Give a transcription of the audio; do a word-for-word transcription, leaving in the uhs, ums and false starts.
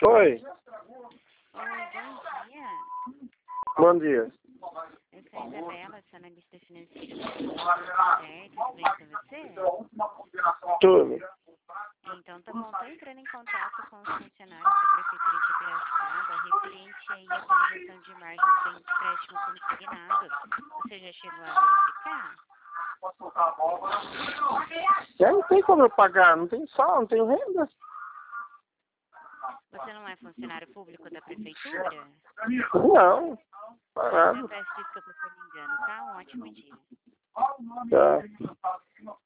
Oi, Oi, bom dia. bom dia. Eu sou a Isabela, sou analista financeira. Certo, tudo bem com você? Tudo. Então, tá bom, tô entrando em contato com os funcionários da Prefeitura de Piracicaba, referente aí à atualização de margens do empréstimo consignado. Você já chegou a verificar? Eu não tem como eu pagar, não tem só, não tenho renda. Você não é funcionário público da Prefeitura? Não, Eu parado. peço desculpa por me engano, tá? Um ótimo dia. Tá.